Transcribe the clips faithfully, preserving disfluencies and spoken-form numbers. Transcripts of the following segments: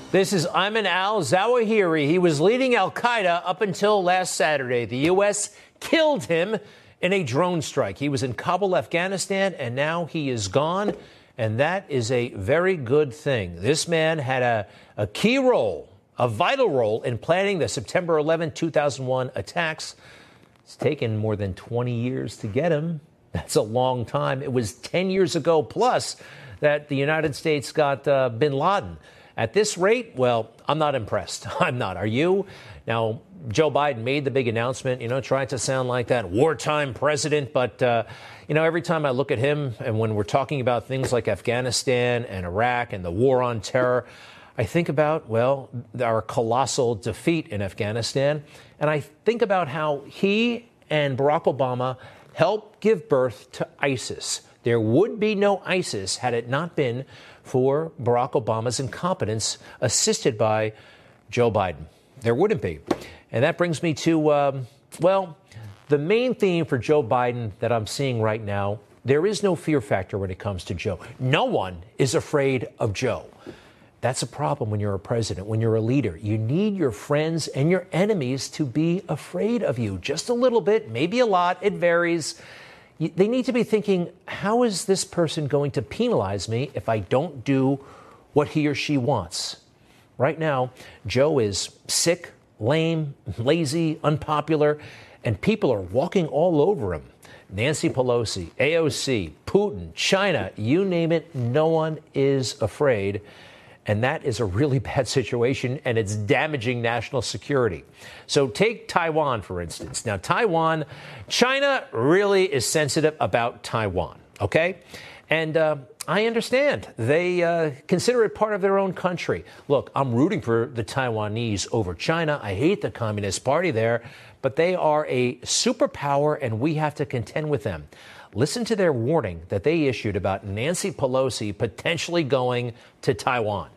This is Ayman al-Zawahiri. He was leading al-Qaeda up until last Saturday. The U S killed him in a drone strike. He was in Kabul, Afghanistan, and now he is gone. And that is a very good thing. This man had a, a key role, a vital role in planning the September eleventh, two thousand one attacks. It's taken more than twenty years to get him. That's a long time. It was ten years ago plus that the United States got uh, bin Laden. At this rate, well, I'm not impressed. I'm not. Are you? Now, Joe Biden made the big announcement, you know, trying to sound like that wartime president. But, uh, you know, every time I look at him and when we're talking about things like Afghanistan and Iraq and the war on terror, I think about, well, our colossal defeat in Afghanistan. And I think about how he and Barack Obama helped give birth to ISIS. There would be no ISIS had it not been for Barack Obama's incompetence, assisted by Joe Biden. There wouldn't be. And that brings me to, um, well, the main theme for Joe Biden that I'm seeing right now. There is no fear factor when it comes to Joe. No one is afraid of Joe. That's a problem when you're a president, when you're a leader. You need your friends and your enemies to be afraid of you. Just a little bit, maybe a lot. It varies. They need to be thinking, how is this person going to penalize me if I don't do what he or she wants? Right now, Joe is sick, lame, lazy, unpopular, and people are walking all over him. Nancy Pelosi, A O C, Putin, China, you name it, no one is afraid. And that is a really bad situation, and it's damaging national security. So take Taiwan, for instance. Now, Taiwan, China really is sensitive about Taiwan, okay? And uh, I understand. They uh, consider it part of their own country. Look, I'm rooting for the Taiwanese over China. I hate the Communist Party there, but they are a superpower, and we have to contend with them. Listen to their warning that they issued about Nancy Pelosi potentially going to Taiwan.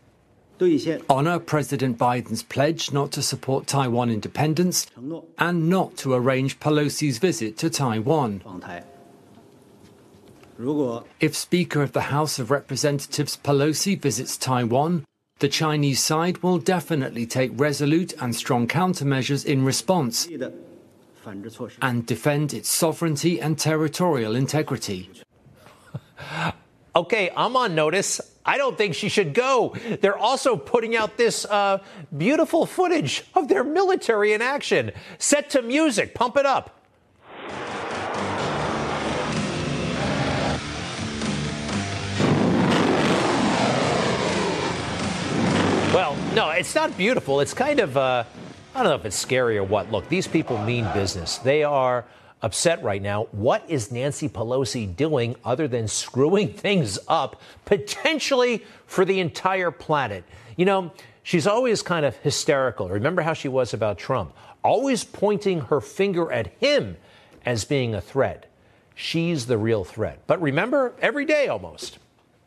Honor President Biden's pledge not to support Taiwan independence and not to arrange Pelosi's visit to Taiwan. If Speaker of the House of Representatives Pelosi visits Taiwan, the Chinese side will definitely take resolute and strong countermeasures in response and defend its sovereignty and territorial integrity. Okay, I'm on notice. I don't think she should go. They're also putting out this uh, beautiful footage of their military in action, set to music. Pump it up. Well, no, it's not beautiful. It's kind of, uh, I don't know if it's scary or what. Look, these people mean business. They are upset right now. What is Nancy Pelosi doing other than screwing things up, potentially for the entire planet? You know, she's always kind of hysterical. Remember how she was about Trump, always pointing her finger at him as being a threat. She's the real threat. But remember, every day almost.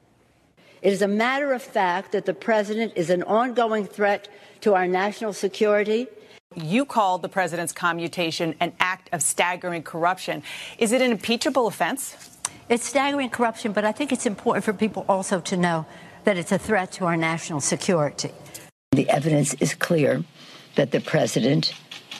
It is a matter of fact that the president is an ongoing threat to our national security. You called the president's commutation an act of staggering corruption. Is it an impeachable offense? It's staggering corruption, but I think it's important for people also to know that it's a threat to our national security. The evidence is clear that the president,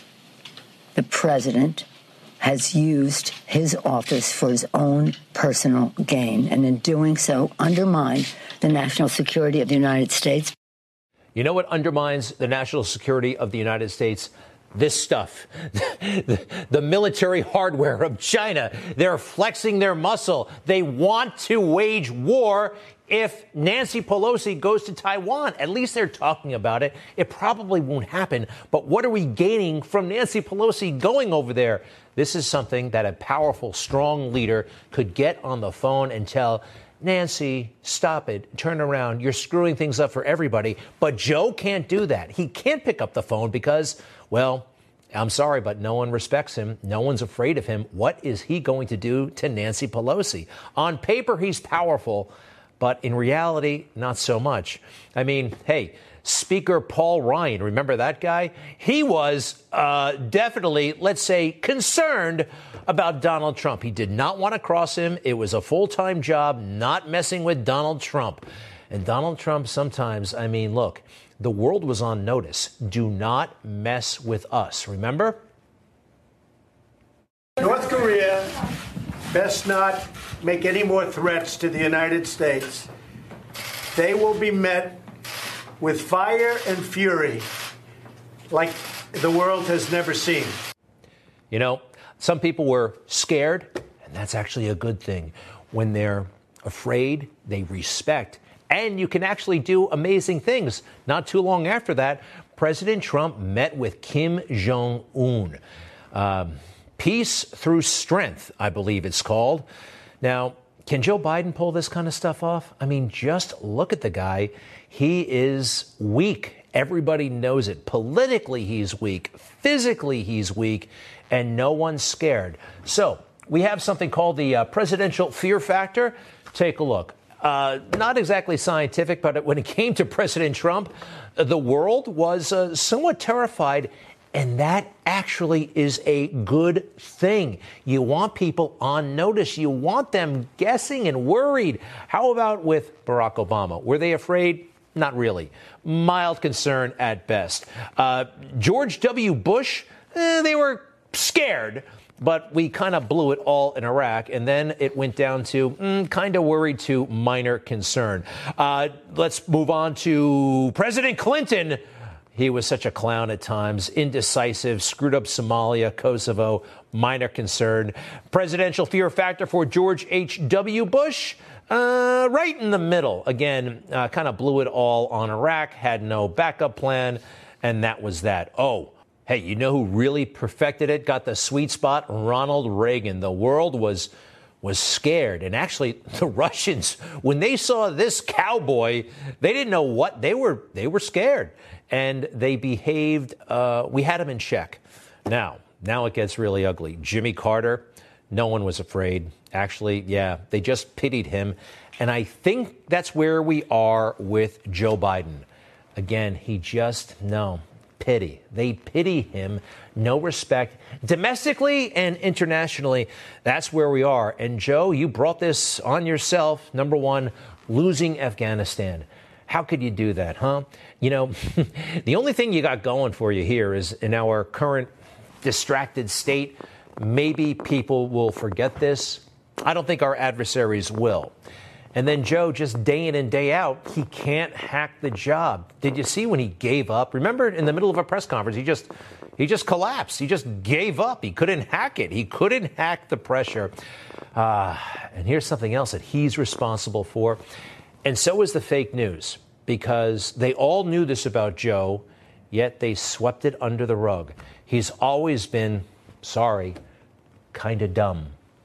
the president has used his office for his own personal gain, and in doing so undermined the national security of the United States. You know what undermines the national security of the United States? This stuff, the, the military hardware of China. They're flexing their muscle. They want to wage war if Nancy Pelosi goes to Taiwan. At least they're talking about it. It probably won't happen. But what are we gaining from Nancy Pelosi going over there? This is something that a powerful, strong leader could get on the phone and tell Nancy, stop it, turn around, you're screwing things up for everybody. But Joe can't do that. He can't pick up the phone because, well, I'm sorry, but no one respects him. No one's afraid of him. What is he going to do to Nancy Pelosi? On paper, he's powerful, but in reality, not so much. I mean, hey, Speaker Paul Ryan, remember that guy? He was uh, definitely, let's say, concerned about Donald Trump. He did not want to cross him. It was a full-time job, not messing with Donald Trump. And Donald Trump sometimes, I mean, look, the world was on notice. Do not mess with us. Remember? North Korea best not make any more threats to the United States. They will be met with fire and fury like the world has never seen. You know, some people were scared, and that's actually a good thing. When they're afraid, they respect, and you can actually do amazing things. Not too long after that, President Trump met with Kim Jong-un. Um, Peace through strength, I believe it's called. Now, can Joe Biden pull this kind of stuff off? I mean, just look at the guy. He is weak. Everybody knows it. Politically, he's weak. Physically, he's weak. And no one's scared. So we have something called the uh, presidential fear factor. Take a look. Uh, not exactly scientific, but when it came to President Trump, the world was uh, somewhat terrified. And that actually is a good thing. You want people on notice. You want them guessing and worried. How about with Barack Obama? Were they afraid? Not really. Mild concern at best. Uh, George W. Bush, eh, they were scared, but we kind of blew it all in Iraq. And then it went down to mm, kind of worried to minor concern. Uh, let's move on to President Clinton. He was such a clown at times, indecisive, screwed up Somalia, Kosovo, minor concern. Presidential fear factor for George H W. Bush, uh, right in the middle. Again, uh, kind of blew it all on Iraq, had no backup plan, and that was that. Oh, hey, you know who really perfected it, got the sweet spot? Ronald Reagan. The world was was scared. And actually, the Russians, when they saw this cowboy, they didn't know what. They were, they were scared. And they behaved, uh, we had them in check. Now, now it gets really ugly. Jimmy Carter, no one was afraid. Actually, yeah, they just pitied him. And I think that's where we are with Joe Biden. Again, he just, no, pity. They pity him, no respect. Domestically and internationally, that's where we are. And Joe, you brought this on yourself. Number one, losing Afghanistan. How could you do that, huh? You know, the only thing you got going for you here is in our current distracted state, maybe people will forget this. I don't think our adversaries will. And then, Joe, just day in and day out, he can't hack the job. Did you see when he gave up? Remember, in the middle of a press conference, he just he just collapsed. He just gave up. He couldn't hack it. He couldn't hack the pressure. Uh, and here's something else that he's responsible for. And so is the fake news, because they all knew this about Joe, yet they swept it under the rug. He's always been, sorry, kind of dumb.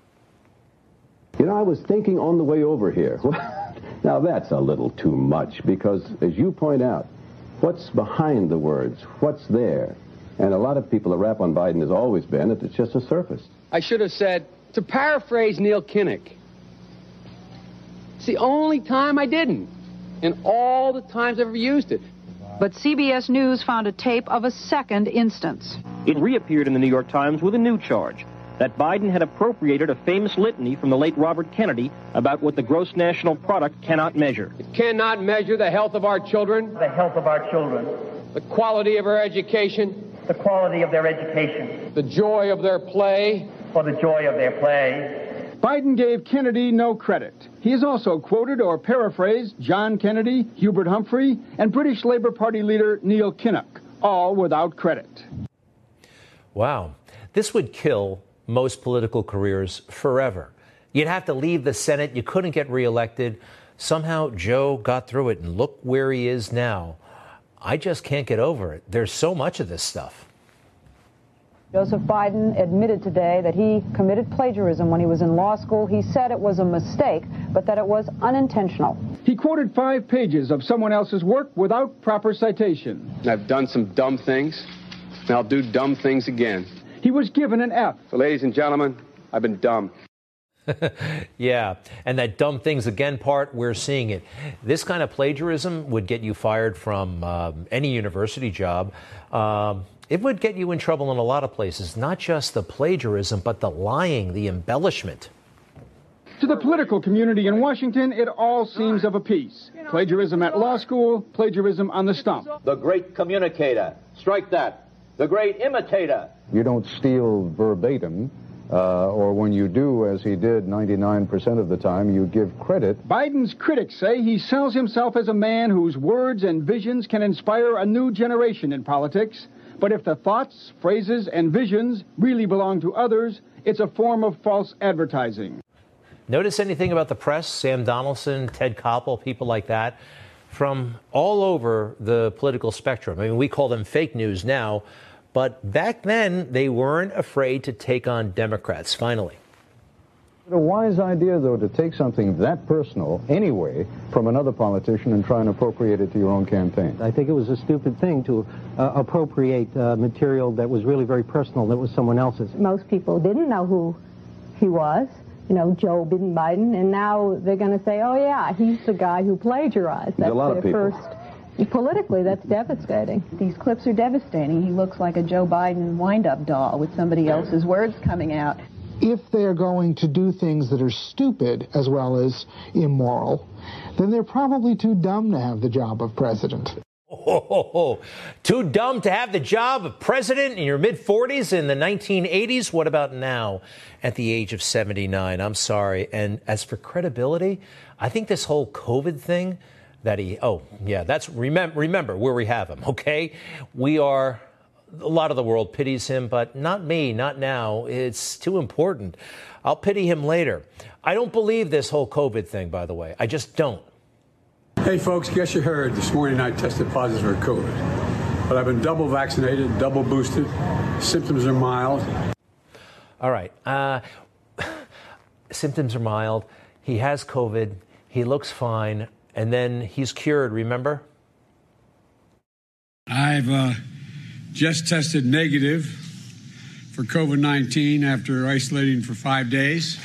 You know, I was thinking on the way over here. Now, that's a little too much, because, as you point out, what's behind the words? What's there? And a lot of people, the rap on Biden has always been that it's just a surface. I should have said, to paraphrase Neil Kinnock, it's the only time I didn't, and all the times I've ever used it. But C B S News found a tape of a second instance. It reappeared in the New York Times with a new charge, that Biden had appropriated a famous litany from the late Robert Kennedy about what the gross national product cannot measure. It cannot measure the health of our children, the health of our children, the quality of our education, the quality of their education, the joy of their play, or the joy of their play. Biden gave Kennedy no credit. He has also quoted or paraphrased John Kennedy, Hubert Humphrey, and British Labour Party leader Neil Kinnock, all without credit. Wow. This would kill most political careers forever. You'd have to leave the Senate. You couldn't get reelected. Somehow Joe got through it, and look where he is now. I just can't get over it. There's so much of this stuff. Joseph Biden admitted today that he committed plagiarism when he was in law school. He said it was a mistake, but that it was unintentional. He quoted five pages of someone else's work without proper citation. I've done some dumb things, and I'll do dumb things again. He was given an F. So, ladies and gentlemen, I've been dumb. Yeah, and that dumb things again part, we're seeing it. This kind of plagiarism would get you fired from um, any university job. Um, it would get you in trouble in a lot of places, not just the plagiarism, but the lying, the embellishment. To the political community in Washington, it all seems of a piece. Plagiarism at law school, plagiarism on the stump. The great communicator. Strike that. The great imitator. You don't steal verbatim, uh, or when you do, as he did ninety-nine percent of the time, you give credit. Biden's critics say he sells himself as a man whose words and visions can inspire a new generation in politics. But if the thoughts, phrases, and visions really belong to others, it's a form of false advertising. Notice anything about the press? Sam Donaldson, Ted Koppel, people like that from all over the political spectrum. I mean, we call them fake news now, but back then they weren't afraid to take on Democrats, finally. A wise idea, though, to take something that personal anyway from another politician and try and appropriate it to your own campaign. I think it was a stupid thing to uh, appropriate uh, material that was really very personal, that was someone else's. Most people didn't know who he was. You know, Joe Biden, and now they're going to say, oh, yeah, he's the guy who plagiarized. That's a lot of their people. First. Politically, that's devastating. These clips are devastating. He looks like a Joe Biden wind-up doll with somebody else's words coming out. If they're going to do things that are stupid as well as immoral, then they're probably too dumb to have the job of president. Oh, too dumb to have the job of president in your mid-forties in the nineteen eighties? What about now at the age of seventy-nine? I'm sorry. And as for credibility, I think this whole COVID thing that he, oh, yeah, that's, remember, remember where we have him, okay? We are, a lot of the world pities him, but not me, not now. It's too important. I'll pity him later. I don't believe this whole COVID thing, by the way. I just don't. Hey, folks, guess you heard this morning I tested positive for COVID. But I've been double vaccinated, double boosted. Symptoms are mild. All right. Uh, symptoms are mild. He has COVID. He looks fine. And then he's cured, remember? I've uh, just tested negative for COVID nineteen after isolating for five days.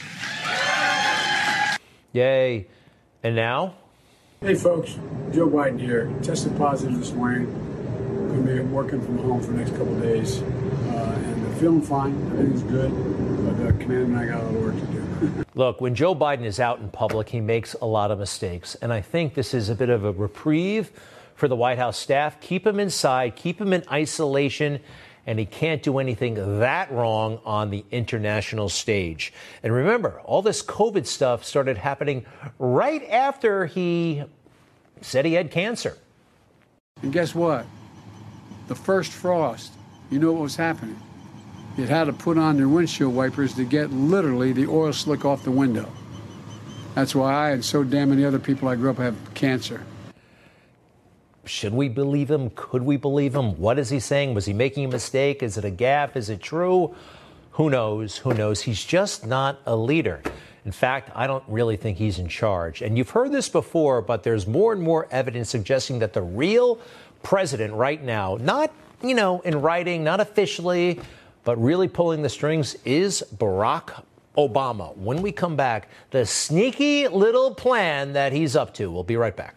Yay. And now? Hey, folks. Joe Biden here. Tested positive this morning. Going to be working from home for the next couple of days. Uh, and I'm feeling fine. Everything's good. But uh, Command and I got a lot of work to do. Look, when Joe Biden is out in public, he makes a lot of mistakes. And I think this is a bit of a reprieve for the White House staff. Keep him inside, keep him in isolation, and he can't do anything that wrong on the international stage. And remember, all this COVID stuff started happening right after he said he had cancer. And guess what? The first frost, you know what was happening? It had to put on their windshield wipers to get literally the oil slick off the window. That's why I and so damn many other people I grew up have cancer. Should we believe him? Could we believe him? What is he saying? Was he making a mistake? Is it a gaffe? Is it true? Who knows? Who knows? He's just not a leader. In fact, I don't really think he's in charge. And you've heard this before, but there's more and more evidence suggesting that the real president right now, not, you know, in writing, not officially, but really pulling the strings, is Barack Obama. When we come back, the sneaky little plan that he's up to. We'll be right back.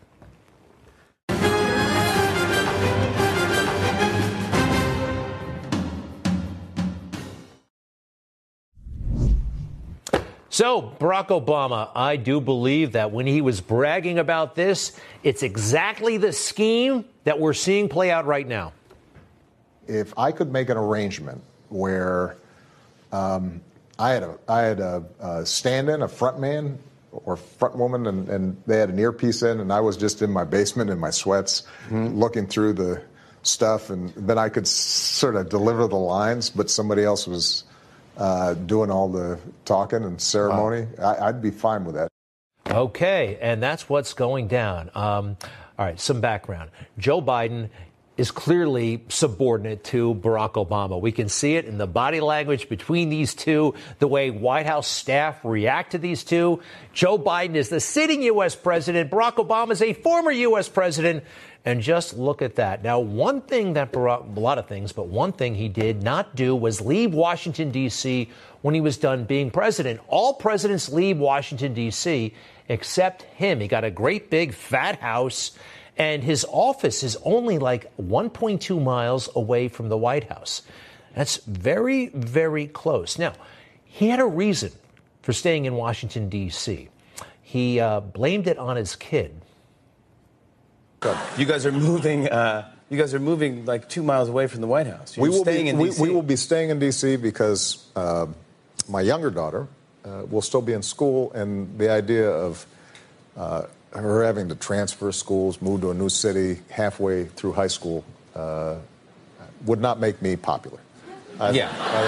So, Barack Obama, I do believe that when he was bragging about this, it's exactly the scheme that we're seeing play out right now. If I could make an arrangement where um, I had a I had a, a stand-in, a front man or front woman, and, and they had an earpiece in, and I was just in my basement in my sweats, mm-hmm. looking through the stuff, and then I could s- sort of deliver the lines, but somebody else was uh, doing all the talking and ceremony. Wow. I, I'd be fine with that. Okay, and that's what's going down. Um, all right, some background. Joe Biden is clearly subordinate to Barack Obama. We can see it in the body language between these two, the way White House staff react to these two. Joe Biden is the sitting U S president. Barack Obama is a former U S president. And just look at that. Now, one thing that Barack, a lot of things, but one thing he did not do was leave Washington, D C when he was done being president. All presidents leave Washington, D C except him. He got a great big fat house, and his office is only like one point two miles away from the White House. That's very, very close. Now, he had a reason for staying in Washington, D C. He uh, blamed it on his kid. You guys are moving. Uh, you guys are moving like two miles away from the White House. You're we will staying be, in we, D C. we will be staying in D C because uh, my younger daughter uh, will still be in school, and the idea of uh, her having to transfer schools, move to a new city halfway through high school, uh, would not make me popular. I, Yeah.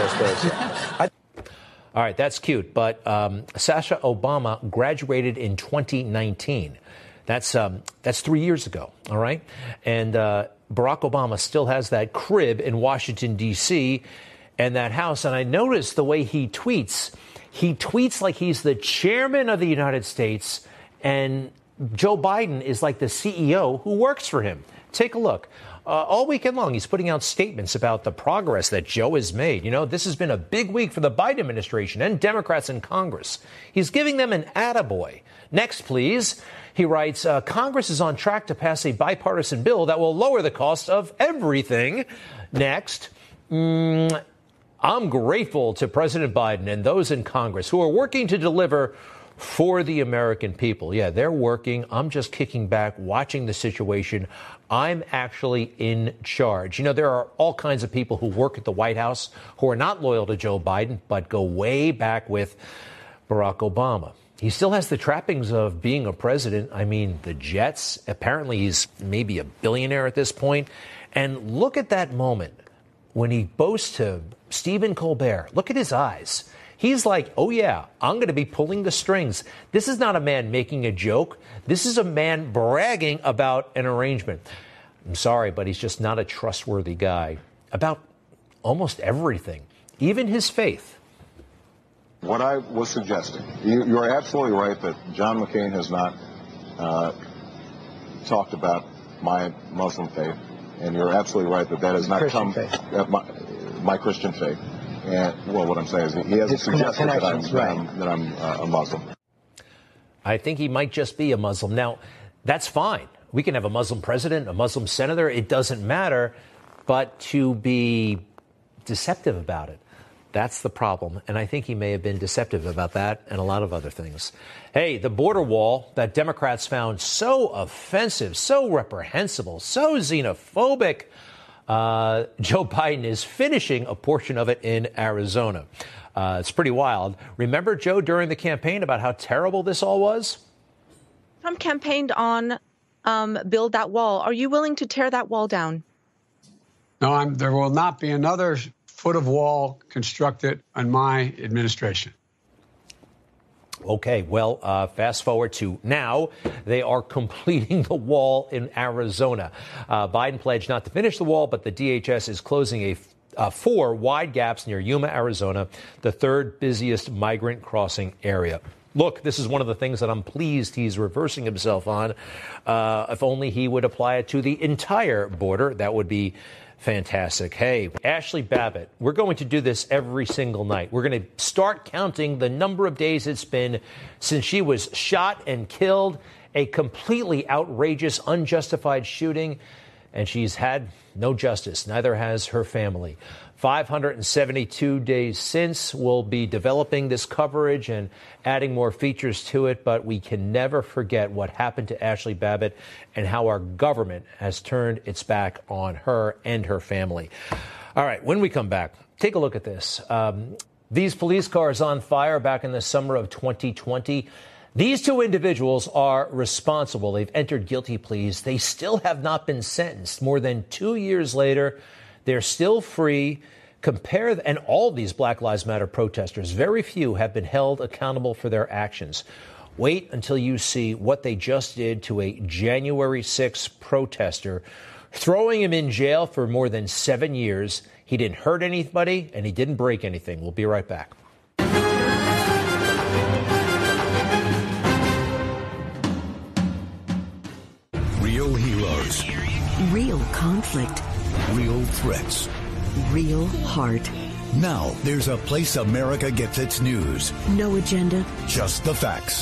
I, I, All right, that's cute. But um, Sasha Obama graduated in twenty nineteen. That's um, that's three years ago. All right. And uh, Barack Obama still has that crib in Washington, D C, and that house. And I noticed the way he tweets. He tweets like he's the chairman of the United States, and Joe Biden is like the C E O who works for him. Take a look. Uh, all weekend long, he's putting out statements about the progress that Joe has made. You know, this has been a big week for the Biden administration and Democrats in Congress. He's giving them an attaboy. Next, please. He writes, uh, Congress is on track to pass a bipartisan bill that will lower the cost of everything. Next. Mm, I'm grateful to President Biden and those in Congress who are working to deliver for the American people. Yeah, they're working. I'm just kicking back, watching the situation. I'm actually in charge. You know, there are all kinds of people who work at the White House who are not loyal to Joe Biden, but go way back with Barack Obama. He still has the trappings of being a president. I mean, the jets. Apparently, he's maybe a billionaire at this point. And look at that moment when he boasts to Stephen Colbert. Look at his eyes. He's like, oh, yeah, I'm going to be pulling the strings. This is not a man making a joke. This is a man bragging about an arrangement. I'm sorry, but he's just not a trustworthy guy about almost everything, even his faith. What I was suggesting, you, you're absolutely right that John McCain has not uh, talked about my Muslim faith, and you're absolutely right that that has not Christian come faith. Uh, my, my Christian faith. And, well, what I'm saying is he hasn't His suggested that I'm, connections, that right. I'm, that I'm uh, a Muslim. I think he might just be a Muslim. Now, that's fine. We can have a Muslim president, a Muslim senator. It doesn't matter. But to be deceptive about it, that's the problem. And I think he may have been deceptive about that and a lot of other things. Hey, the border wall that Democrats found so offensive, so reprehensible, so xenophobic, Uh, Joe Biden is finishing a portion of it in Arizona. Uh, it's pretty wild. Remember, Joe, during the campaign about how terrible this all was? Trump campaigned on um, build that wall. Are you willing to tear that wall down? No, I'm, there will not be another foot of wall constructed in my administration. Okay, well, uh, fast forward to now. They are completing the wall in Arizona. Uh, Biden pledged not to finish the wall, but the D H S is closing a uh, four wide gaps near Yuma, Arizona, the third busiest migrant crossing area. Look, this is one of the things that I'm pleased he's reversing himself on. Uh, if only he would apply it to the entire border, that would be fantastic. Hey, Ashley Babbitt, we're going to do this every single night. We're going to start counting the number of days it's been since she was shot and killed, a completely outrageous, unjustified shooting, and she's had no justice. Neither has her family. five hundred seventy-two days since. We'll be developing this coverage and adding more features to it, but we can never forget what happened to Ashley Babbitt and how our government has turned its back on her and her family. All right, when we come back, take a look at this. Um, these police cars on fire back in the summer of twenty twenty. These two individuals are responsible. They've entered guilty pleas. They still have not been sentenced. More than two years later, they're still free. Compare, and all these Black Lives Matter protesters, very few have been held accountable for their actions. Wait until you see what they just did to a January sixth protester, throwing him in jail for more than seven years. He didn't hurt anybody, and he didn't break anything. We'll be right back. Real heroes. Real conflict. Real threats. Real heart. Now there's a place America gets its news. No agenda. Just the facts.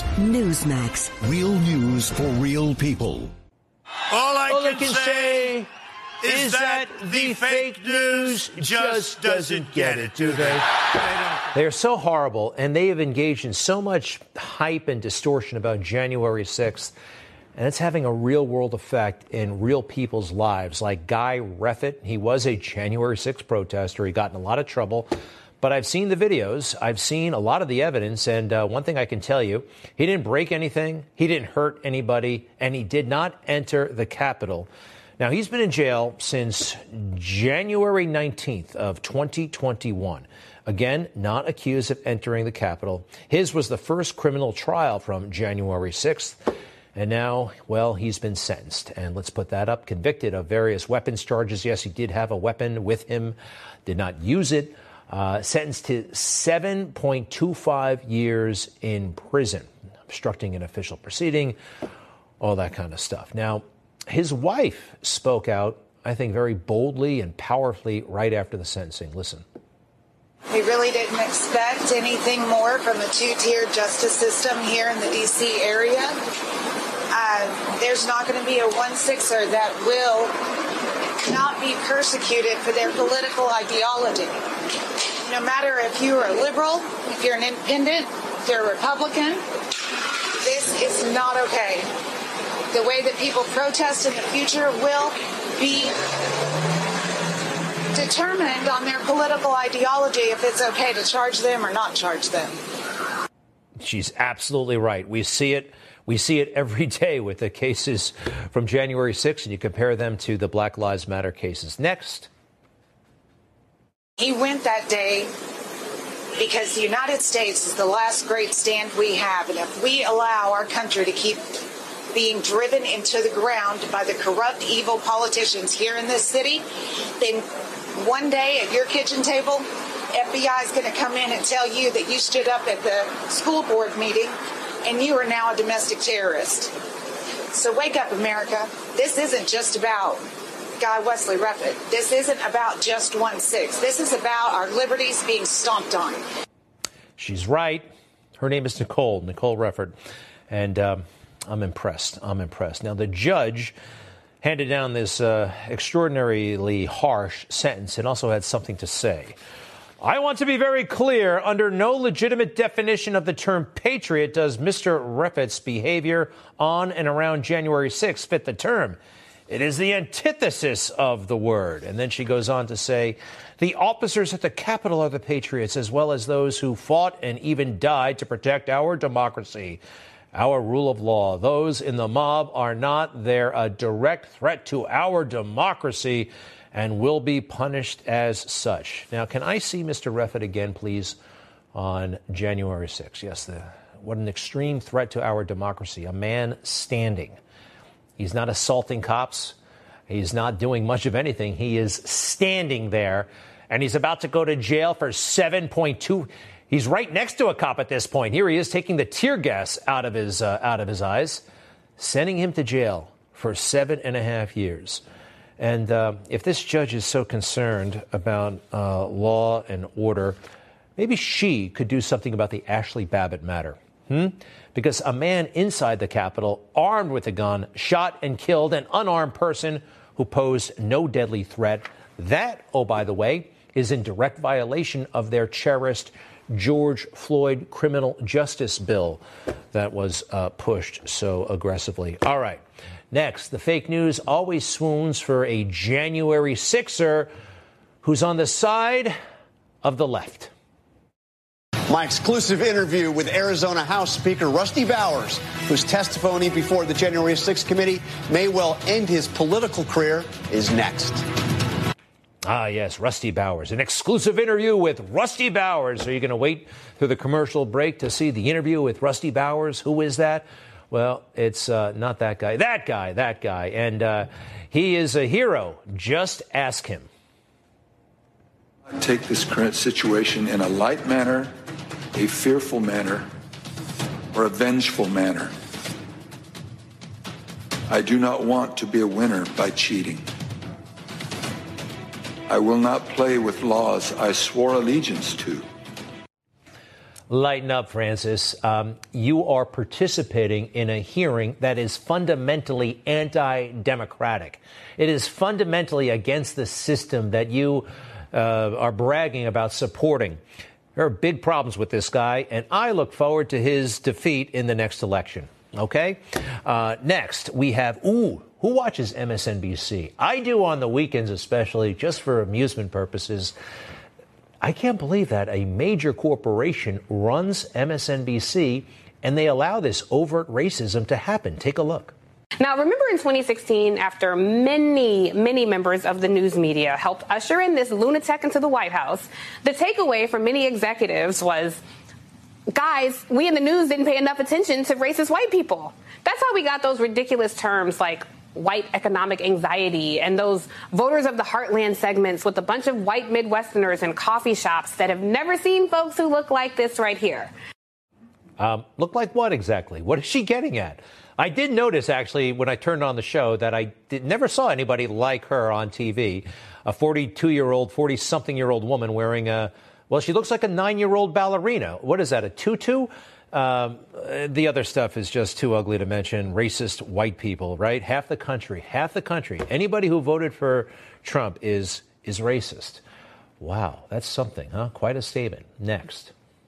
Newsmax. Real news for real people. All I All can, I can say, is that the fake news just doesn't get it, do they? They are so horrible, and they have engaged in so much hype and distortion about January sixth, and it's having a real-world effect in real people's lives, like Guy Reffitt. He was a January sixth protester. He got in a lot of trouble. But I've seen the videos. I've seen a lot of the evidence. And uh, one thing I can tell you, he didn't break anything. He didn't hurt anybody. And he did not enter the Capitol. Now, he's been in jail since January nineteenth of twenty twenty-one. Again, not accused of entering the Capitol. His was the first criminal trial from January sixth. And now, well, he's been sentenced. And let's put that up. Convicted of various weapons charges. Yes, he did have a weapon with him. Did not use it. Uh, sentenced to seven point two five years in prison, obstructing an official proceeding, all that kind of stuff. Now, his wife spoke out, I think, very boldly and powerfully right after the sentencing. Listen. We really didn't expect anything more from a two-tier justice system here in the D C area. Uh, there's not going to be a one-sixer that will not be persecuted for their political ideology. No matter if you're a liberal, if you're an independent, if you're a Republican, this is not okay. The way that people protest in the future will be determined on their political ideology if it's okay to charge them or not charge them. She's absolutely right. We see it. We see it every day with the cases from January sixth, and you compare them to the Black Lives Matter cases. Next. He went that day because the United States is the last great stand we have. And if we allow our country to keep being driven into the ground by the corrupt, evil politicians here in this city, then one day at your kitchen table, F B I is going to come in and tell you that you stood up at the school board meeting and you are now a domestic terrorist. So wake up, America. This isn't just about Guy Wesley Reffitt. This isn't about just one six. This is about our liberties being stomped on. She's right. Her name is Nicole, Nicole Reffitt. And um, I'm impressed. I'm impressed. Now, the judge handed down this uh, extraordinarily harsh sentence and also had something to say. I want to be very clear. Under no legitimate definition of the term patriot does Mister Reffitt's behavior on and around January sixth fit the term. It is the antithesis of the word. And then she goes on to say, the officers at the Capitol are the patriots, as well as those who fought and even died to protect our democracy, our rule of law. Those in the mob are not. They're a direct threat to our democracy and will be punished as such. Now, can I see Mister Reffitt again, please, on January sixth? Yes, the, what an extreme threat to our democracy. A man standing. He's not assaulting cops. He's not doing much of anything. He is standing there, and he's about to go to jail for seven point two. He's right next to a cop at this point. Here he is taking the tear gas out of his uh, out of his eyes, sending him to jail for seven and a half years. And uh, if this judge is so concerned about uh, law and order, maybe she could do something about the Ashley Babbitt matter. Hmm? Because a man inside the Capitol, armed with a gun, shot and killed an unarmed person who posed no deadly threat. That, oh, by the way, is in direct violation of their cherished George Floyd criminal justice bill that was uh, pushed so aggressively. All right. Next, the fake news always swoons for a January sixer who's on the side of the left. My exclusive interview with Arizona House Speaker Rusty Bowers, whose testimony before the January sixth committee may well end his political career, is next. Ah, yes, Rusty Bowers. An exclusive interview with Rusty Bowers. Are you going to wait through the commercial break to see the interview with Rusty Bowers? Who is that? Well, it's uh, not that guy. That guy, that guy. And uh, he is a hero. Just ask him. Take this current situation in a light manner, a fearful manner, or a vengeful manner. I do not want to be a winner by cheating. I will not play with laws I swore allegiance to. Lighten up, Francis. Um, you are participating in a hearing that is fundamentally anti-democratic. It is fundamentally against the system that you uh, are bragging about supporting. There are big problems with this guy, and I look forward to his defeat in the next election. Okay? Uh, next, we have, ooh, who watches M S N B C? I do on the weekends, especially, just for amusement purposes. I can't believe that a major corporation runs M S N B C and they allow this overt racism to happen. Take a look. Now, remember in twenty sixteen, after many, many members of the news media helped usher in this lunatic into the White House, the takeaway from many executives was, guys, we in the news didn't pay enough attention to racist white people. That's how we got those ridiculous terms like white economic anxiety and those voters of the heartland segments with a bunch of white Midwesterners in coffee shops that have never seen folks who look like this right here. Um, look like what exactly? What is she getting at? I did notice, actually, when I turned on the show that I did, never saw anybody like her on T V. A forty-two-year-old, forty-something-year-old woman wearing a, well, she looks like a nine-year-old ballerina. What is that, a tutu? Um, the other stuff is just too ugly to mention. Racist white people, right? Half the country, half the country. Anybody who voted for Trump is is racist. Wow, that's something, huh? Quite a statement. Next.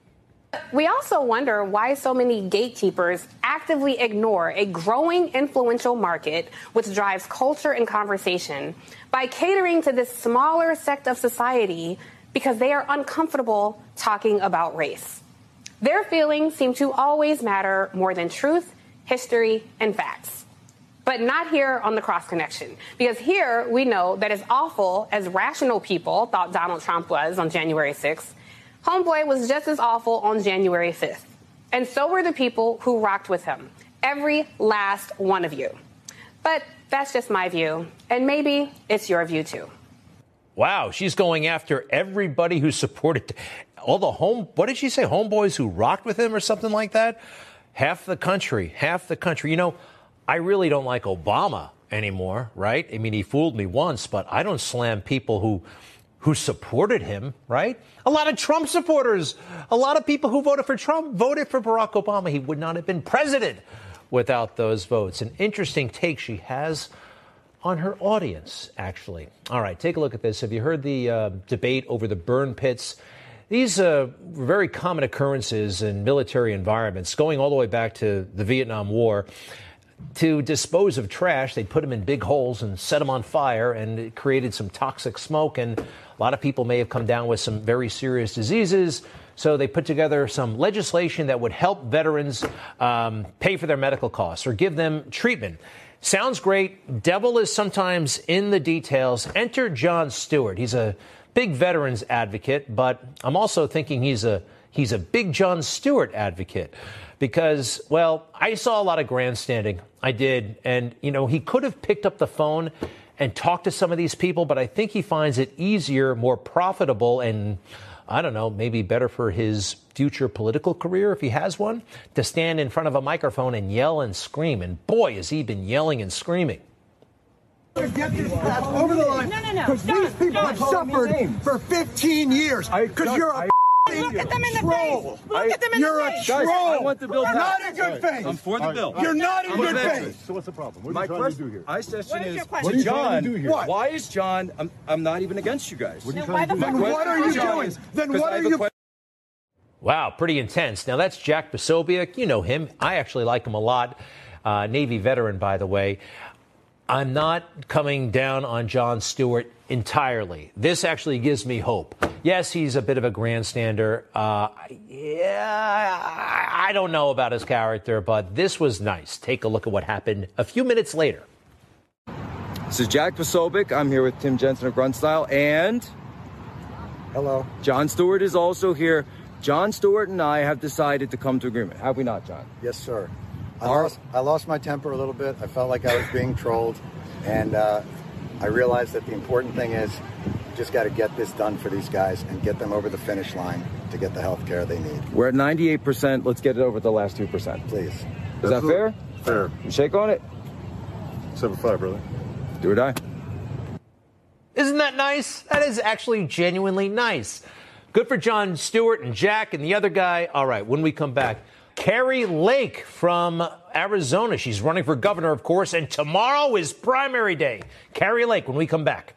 We also wonder why so many gatekeepers actively ignore a growing influential market which drives culture and conversation by catering to this smaller sect of society because they are uncomfortable talking about race. Their feelings seem to always matter more than truth, history, and facts. But not here on the Cross Connection, because here we know that as awful as rational people thought Donald Trump was on January sixth, Homeboy was just as awful on January fifth. And so were the people who rocked with him, every last one of you. But that's just my view, and maybe it's your view too. Wow, she's going after everybody who supported all the home. What did she say? Homeboys who rocked with him or something like that? Half the country, half the country. You know, I really don't like Obama anymore, right? I mean, he fooled me once, but I don't slam people who who supported him, right? A lot of Trump supporters, a lot of people who voted for Trump voted for Barack Obama. He would not have been president without those votes. An interesting take she has on her audience, actually. All right, take a look at this. Have you heard the uh, debate over the burn pits? These uh, were very common occurrences in military environments, going all the way back to the Vietnam War. To dispose of trash, they'd put them in big holes and set them on fire, and it created some toxic smoke, and a lot of people may have come down with some very serious diseases. So they put together some legislation that would help veterans um, pay for their medical costs or give them treatment. Sounds great. Devil is sometimes in the details. Enter Jon Stewart. He's a big veterans advocate, but I'm also thinking he's a he's a big Jon Stewart advocate because, well, I saw a lot of grandstanding. I did. And, you know, he could have picked up the phone and talked to some of these people, but I think he finds it easier, more profitable, and I don't know, maybe better for his future political career, if he has one, to stand in front of a microphone and yell and scream. And boy, has he been yelling and screaming. Get this crap over the line. No, no, no. Because these people John, have suffered for fifteen years. Because you're a Look at them in the troll. face. Look at them in You're the a face. troll. Guys, I want the bill You're passed. not in good faith. I'm for the bill. You're not in I'm good a veteran. faith. So what's the problem? What are My you trying question, to do here? my question What is is, your question? What are you John, trying to do here? What? Why is John, I'm, I'm not even against you guys. What are you Then trying to do? Then what are you doing? Then what are you... Wow, pretty intense. Now, that's Jack Posobiec. You know him. I actually like him a lot. Uh, Navy veteran, by the way. I'm not coming down on Jon Stewart entirely. This actually gives me hope. Yes, he's a bit of a grandstander. Uh, yeah, I don't know about his character, but this was nice. Take a look at what happened a few minutes later. This is Jack Posobiec. I'm here with Tim Jensen of Grunstyle, and hello. Jon Stewart is also here. Jon Stewart and I have decided to come to agreement. Have we not, John? Yes, sir. I Our- lost, I lost my temper a little bit. I felt like I was being trolled, and uh, I realized that the important thing is you just got to get this done for these guys and get them over the finish line to get the health care they need. We're at ninety-eight percent. Let's get it over the last two percent. Please. Is that fair? Fair. You shake on it? seven five, brother. Do or die. Isn't that nice? That is actually genuinely nice. Good for Jon Stewart and Jack and the other guy. All right, when we come back, Kari Lake from Arizona. She's running for governor, of course, and tomorrow is primary day. Kari Lake, when we come back.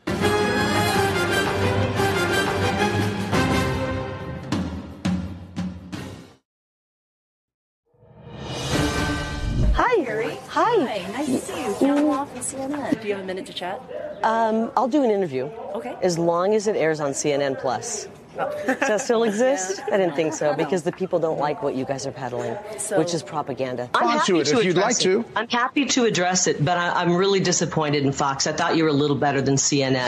Hi. Kari. Hi. Hi. Nice to see you. Jan Law from C N N. Do you have a minute to chat? Um, I'll do an interview. Okay. As long as it airs on C N N Plus. Oh. Does that still exist? Yeah. I didn't think so, because the people don't like what you guys are peddling, so, which is propaganda. I'm happy to, it to if you'd like it. to. I'm happy to address it, but I, I'm really disappointed in Fox. I thought you were a little better than C N N.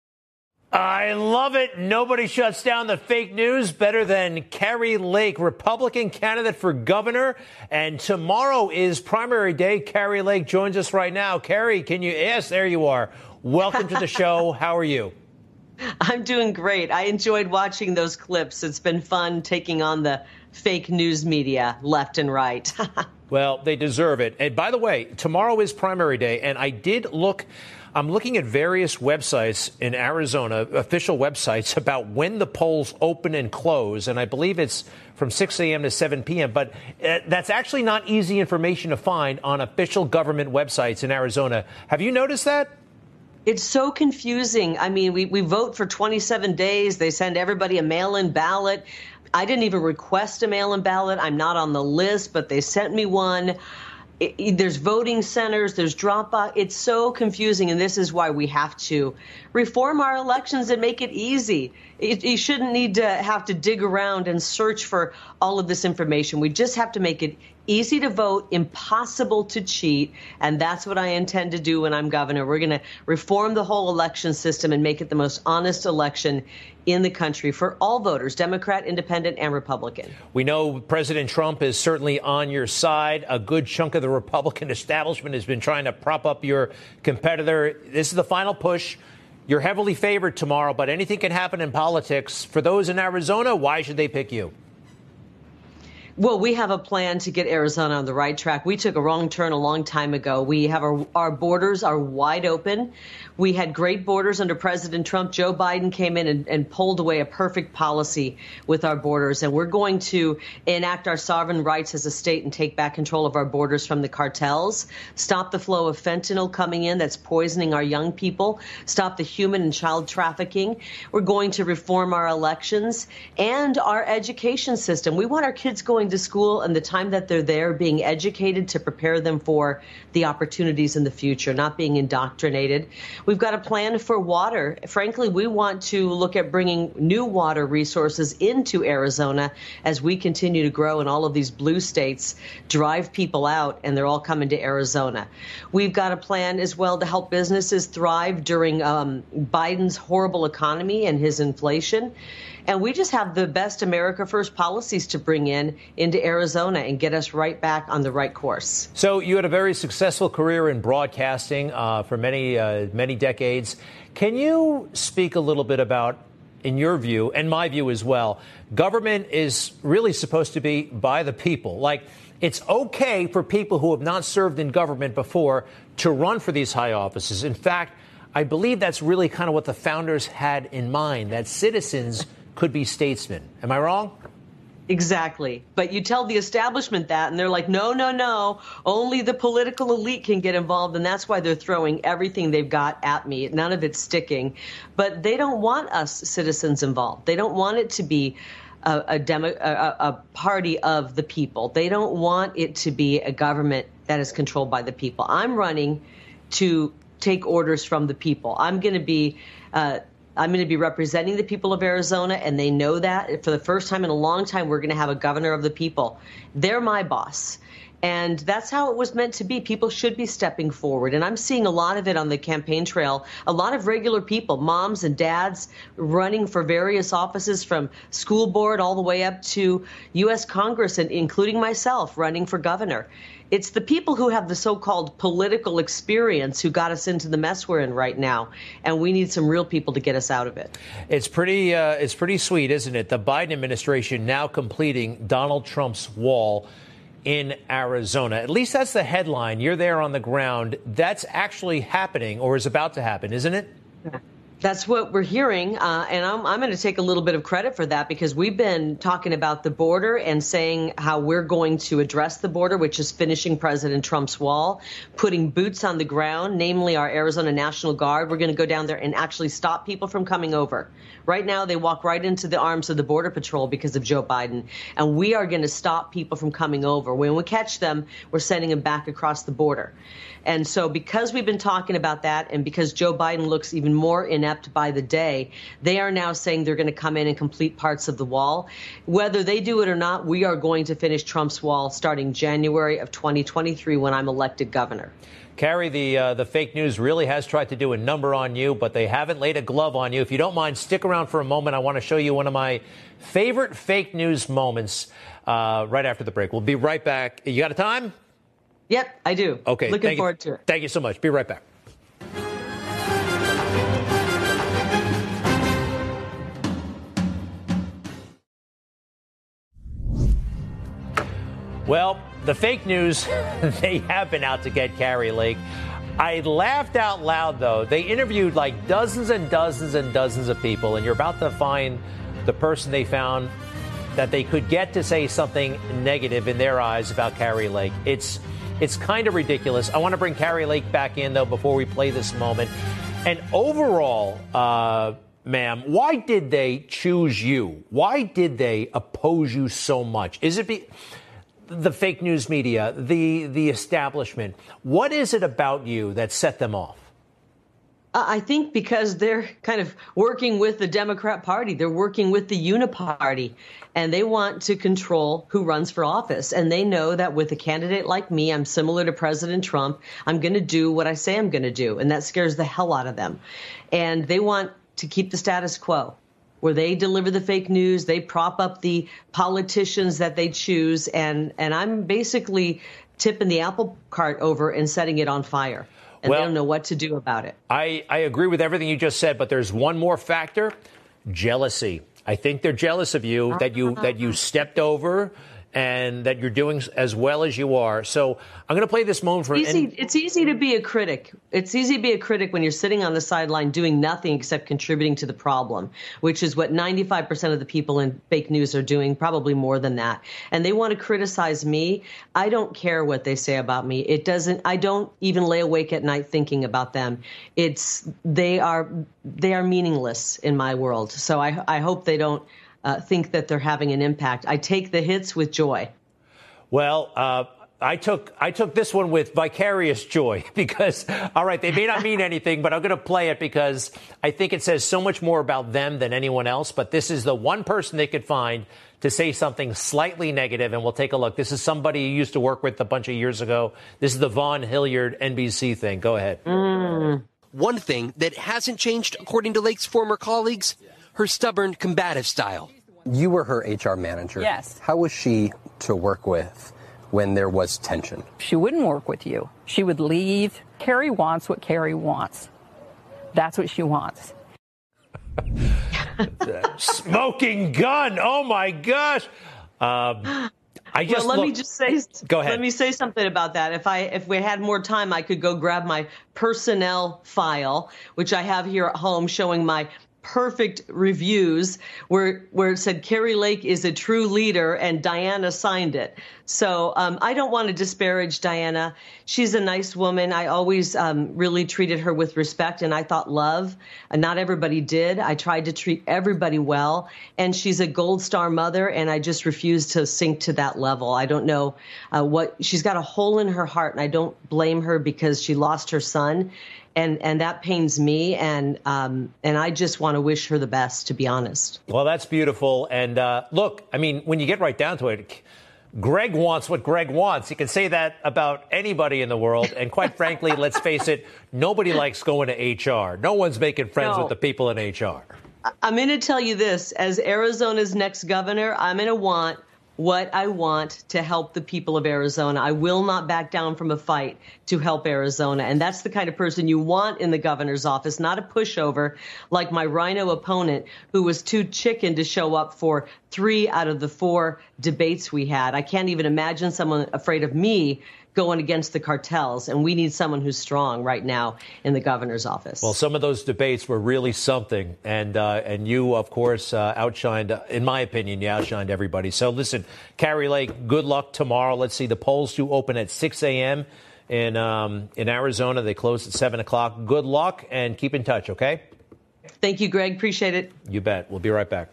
I love it. Nobody shuts down the fake news better than Kari Lake, Republican candidate for governor. And tomorrow is primary day. Kari Lake joins us right now. Kari, can you? Yes, there you are. Welcome to the show. How are you? I'm doing great. I enjoyed watching those clips. It's been fun taking on the fake news media left and right. Well, they deserve it. And by the way, tomorrow is primary day. And I did look. I'm looking at various websites in Arizona, official websites, about when the polls open and close. And I believe it's from six a.m. to seven p.m. But uh, that's actually not easy information to find on official government websites in Arizona. Have you noticed that? It's so confusing. I mean, we, we vote for twenty-seven days. They send everybody a mail-in ballot. I didn't even request a mail-in ballot. I'm not on the list, but they sent me one. It, it, there's voting centers, there's Dropbox. It's so confusing, and this is why we have to reform our elections and make it easy. It, you shouldn't need to have to dig around and search for all of this information. We just have to make it easy to vote, impossible to cheat, and that's what I intend to do when I'm governor. We're going to reform the whole election system and make it the most honest election in the country for all voters, Democrat, Independent, and Republican. We know President Trump is certainly on your side. A good chunk of the Republican establishment has been trying to prop up your competitor. This is the final push. You're heavily favored tomorrow, but anything can happen in politics. For those in Arizona, why should they pick you? Well, we have a plan to get Arizona on the right track. We took a wrong turn a long time ago. We have our, our borders are wide open. We had great borders under President Trump. Joe Biden came in and, and pulled away a perfect policy with our borders. And we're going to enact our sovereign rights as a state and take back control of our borders from the cartels, stop the flow of fentanyl coming in that's poisoning our young people, stop the human and child trafficking. We're going to reform our elections and our education system. We want our kids going to school and the time that they're there being educated to prepare them for the opportunities in the future, not being indoctrinated. We've got a plan for water. Frankly, we want to look at bringing new water resources into Arizona as we continue to grow in all of these blue states, drive people out, and they're all coming to Arizona. We've got a plan as well to help businesses thrive during um, Biden's horrible economy and his inflation. And we just have the best America First policies to bring in into Arizona and get us right back on the right course. So you had a very successful career in broadcasting uh, for many, uh, many decades. Can you speak a little bit about, in your view, and my view as well, government is really supposed to be by the people? Like, it's okay for people who have not served in government before to run for these high offices. In fact, I believe that's really kind of what the founders had in mind, that citizens could be statesmen. Am I wrong? Exactly. But you tell the establishment that, and they're like, no, no, no, only the political elite can get involved. And that's why they're throwing everything they've got at me. None of it's sticking. But they don't want us citizens involved. They don't want it to be a, a, demo, a, a party of the people. They don't want it to be a government that is controlled by the people. I'm running to take orders from the people. I'm going to be uh, I'm going to be representing the people of Arizona, and they know that. For the first time in a long time, we're going to have a governor of the people. They're my boss. And that's how it was meant to be. People should be stepping forward. And I'm seeing a lot of it on the campaign trail. A lot of regular people, moms and dads, running for various offices from school board all the way up to U S Congress, and including myself, running for governor. It's the people who have the so-called political experience who got us into the mess we're in right now, and we need some real people to get us out of it. It's pretty, uh, it's pretty sweet, isn't it? The Biden administration now completing Donald Trump's wall in Arizona. At least that's the headline. You're there on the ground. That's actually happening, or is about to happen, isn't it? That's what we're hearing, uh, and I'm, I'm going to take a little bit of credit for that because we've been talking about the border and saying how we're going to address the border, which is finishing President Trump's wall, putting boots on the ground, namely our Arizona National Guard. We're going to go down there and actually stop people from coming over. Right now, they walk right into the arms of the Border Patrol because of Joe Biden, and we are going to stop people from coming over. When we catch them, we're sending them back across the border. And so because we've been talking about that and because Joe Biden looks even more inept by the day, they are now saying they're going to come in and complete parts of the wall. Whether they do it or not, we are going to finish Trump's wall starting January of twenty twenty-three when I'm elected governor. Carrie, the uh, the fake news really has tried to do a number on you, but they haven't laid a glove on you. If you don't mind, stick around for a moment. I want to show you one of my favorite fake news moments uh, right after the break. We'll be right back. You got a time? Yep, I do. Okay. Looking forward to it. Thank you so much. Be right back. Well, the fake news, they have been out to get Kari Lake. I laughed out loud, though. They interviewed like dozens and dozens and dozens of people, and you're about to find the person they found that they could get to say something negative in their eyes about Kari Lake. It's it's kind of ridiculous. I want to bring Kari Lake back in, though, before we play this moment. And overall, uh, ma'am, why did they choose you? Why did they oppose you so much? Is it be... the fake news media, the the establishment? What is it about you that set them off? I think because they're kind of working with the Democrat Party. They're working with the Uniparty, and they want to control who runs for office. And they know that with a candidate like me, I'm similar to President Trump. I'm going to do what I say I'm going to do, and that scares the hell out of them. And they want to keep the status quo, where they deliver the fake news, they prop up the politicians that they choose, and, and I'm basically tipping the apple cart over and setting it on fire. And well, they don't know what to do about it. I, I agree with everything you just said, but there's one more factor: jealousy. I think they're jealous of you, that you that you stepped over and that you're doing as well as you are. So I'm going to play this moment for... Easy, it's easy to be a critic. It's easy to be a critic when you're sitting on the sideline doing nothing except contributing to the problem, which is what ninety-five percent of the people in fake news are doing, probably more than that. And they want to criticize me. I don't care what they say about me. It doesn't, I don't even lay awake at night thinking about them. It's, they are, they are meaningless in my world. So I, I hope they don't Uh, think that they're having an impact. I take the hits with joy. Well, uh, I took I took this one with vicarious joy because, all right, they may not mean anything, but I'm going to play it because I think it says so much more about them than anyone else. But this is the one person they could find to say something slightly negative, and we'll take a look. This is somebody you used to work with a bunch of years ago. This is the Vaughn Hilliard N B C thing. Go ahead. Mm. One thing that hasn't changed, according to Lake's former colleagues, her stubborn, combative style. You were her H R manager. Yes. How was she to work with when there was tension? She wouldn't work with you. She would leave. Kari wants what Kari wants. That's what she wants. Smoking gun. Oh, my gosh. Um, I just well, let look- me just say. Go ahead. Let me say something about that. If I, if we had more time, I could go grab my personnel file, which I have here at home, showing my perfect reviews where where it said Kari Lake is a true leader and Diana signed it. So um, I don't want to disparage Diana. She's a nice woman. I always um, really treated her with respect and I thought love. And not everybody did. I tried to treat everybody well. And she's a gold star mother and I just refuse to sink to that level. I don't know uh, what she's got a hole in her heart and I don't blame her because she lost her son. And and that pains me, and um, and I just want to wish her the best, to be honest. Well, that's beautiful. And uh, look, I mean, when you get right down to it, Greg wants what Greg wants. You can say that about anybody in the world. And quite frankly, let's face it, nobody likes going to H R. No one's making friends No. with the people in H R. I'm going to tell you this. As Arizona's next governor, I'm going to want what I want to help the people of Arizona. I will not back down from a fight to help Arizona. And that's the kind of person you want in the governor's office, not a pushover like my rhino opponent who was too chicken to show up for three out of the four debates we had. I can't even imagine someone afraid of me going against the cartels. And we need someone who's strong right now in the governor's office. Well, some of those debates were really something. And uh, and you, of course, uh, outshined, in my opinion, you outshined everybody. So listen, Kari Lake, good luck tomorrow. Let's see, the polls do open at six a.m. in um, in Arizona. They close at seven o'clock. Good luck and keep in touch, okay? Thank you, Greg. Appreciate it. You bet. We'll be right back.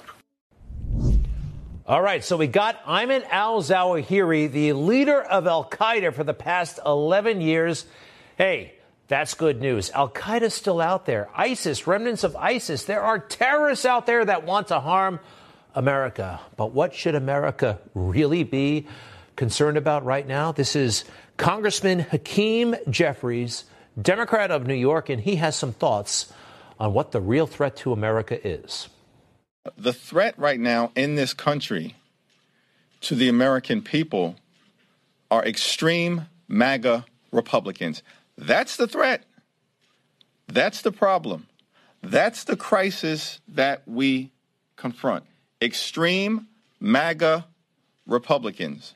All right, so we got Ayman al-Zawahiri, the leader of al-Qaeda for the past eleven years. Hey, that's good news. Al-Qaeda's still out there. ISIS, remnants of ISIS. There are terrorists out there that want to harm America. But what should America really be concerned about right now? This is Congressman Hakeem Jeffries, Democrat of New York, and he has some thoughts on what the real threat to America is. The threat right now in this country to the American people are extreme MAGA Republicans. That's the threat. That's the problem. That's the crisis that we confront. Extreme MAGA Republicans.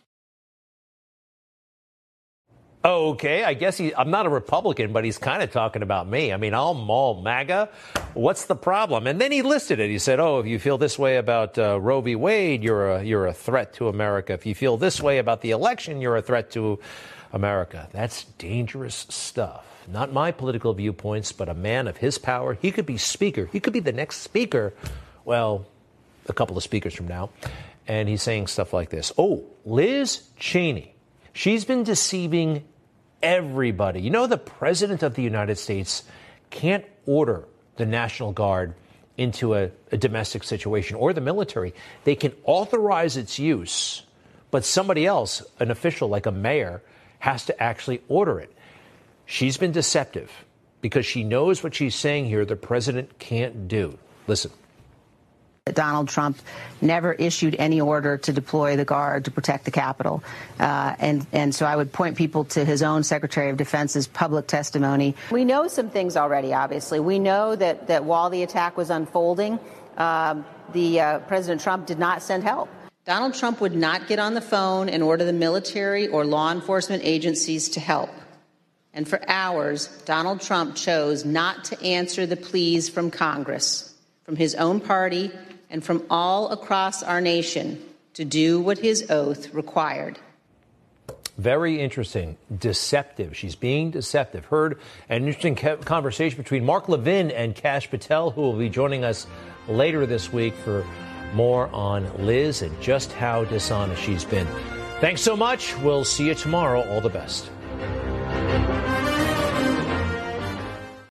Okay, I guess he, I'm not a Republican, but he's kind of talking about me. I mean, I'm all MAGA. What's the problem? And then he listed it. He said, oh, if you feel this way about uh, Roe v. Wade, you're a, you're a threat to America. If you feel this way about the election, you're a threat to America. That's dangerous stuff. Not my political viewpoints, but a man of his power. He could be speaker. He could be the next speaker. Well, a couple of speakers from now. And he's saying stuff like this. Oh, Liz Cheney. She's been deceiving everybody. You know, the president of the United States can't order the National Guard into a, a domestic situation or the military. They can authorize its use, but somebody else, an official like a mayor, has to actually order it. She's been deceptive because she knows what she's saying here the president can't do. Listen. Donald Trump never issued any order to deploy the Guard to protect the Capitol. Uh, and, and so I would point people to his own Secretary of Defense's public testimony. We know some things already, obviously. We know that, that while the attack was unfolding, um, the uh, President Trump did not send help. Donald Trump would not get on the phone and order the military or law enforcement agencies to help. And for hours, Donald Trump chose not to answer the pleas from Congress, from his own party, and from all across our nation to do what his oath required. Very interesting. Deceptive. She's being deceptive. Heard an interesting conversation between Mark Levin and Kash Patel, who will be joining us later this week for more on Liz and just how dishonest she's been. Thanks so much. We'll see you tomorrow. All the best.